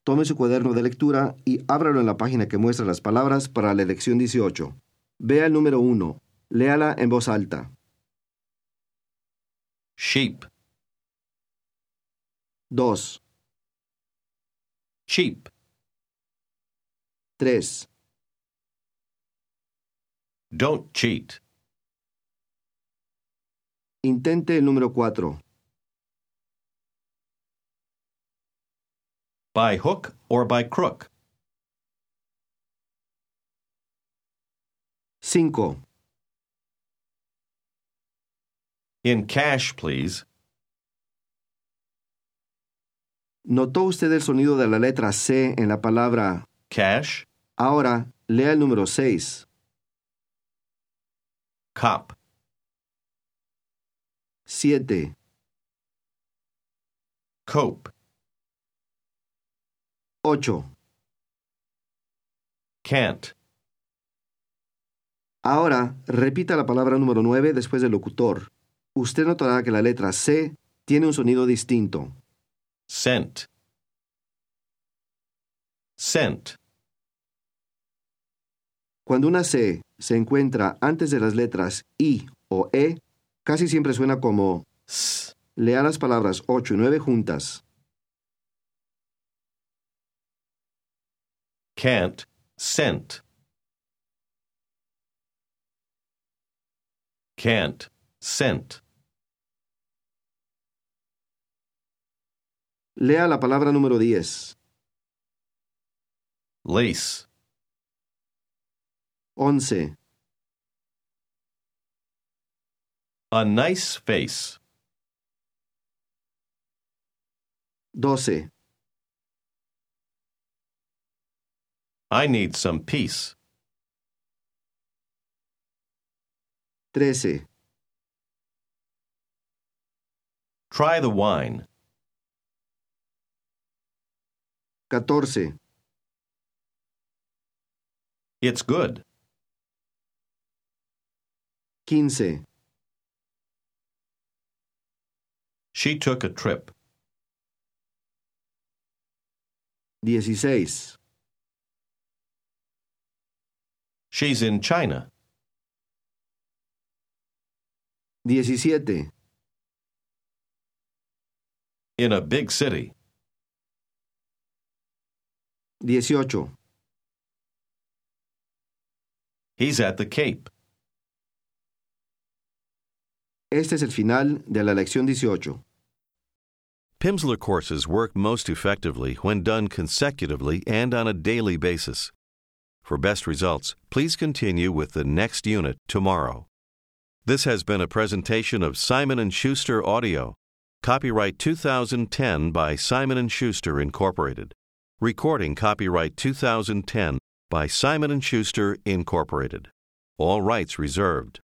Tome su cuaderno de lectura y ábralo en la página que muestra las palabras para la lección 18. Vea el número 1. Léala en voz alta. Sheep, 2, cheap, 3, don't cheat, intente el número 4, by hook or by crook, 5, in cash, please, ¿notó usted el sonido de la letra C en la palabra? cash, Ahora, lea el número 6, cop, 7, cope, 8. can't, Ahora, repita la palabra número 9 después del locutor. Usted notará que la letra C tiene un sonido distinto. sent, sent, Cuando una C se encuentra antes de las letras I o E, casi siempre suena como s, lea las palabras 8 y 9 juntas. can't, sent, can't, sent, Lea la palabra número 10, lace, 11, a nice face, 12, I need some peace, 13, try the wine, 14, it's good, 15, she took a trip, 16, she's in China, 17, in a big city, 18. he's at the Cape. Este es el final de la lección 18. Pimsleur courses work most effectively when done consecutively and on a daily basis. For best results, please continue with the next unit tomorrow. This has been a presentation of Simon & Schuster Audio. Copyright 2010 by Simon & Schuster, Incorporated. Recording copyright 2010 by Simon & Schuster, Incorporated. All rights reserved.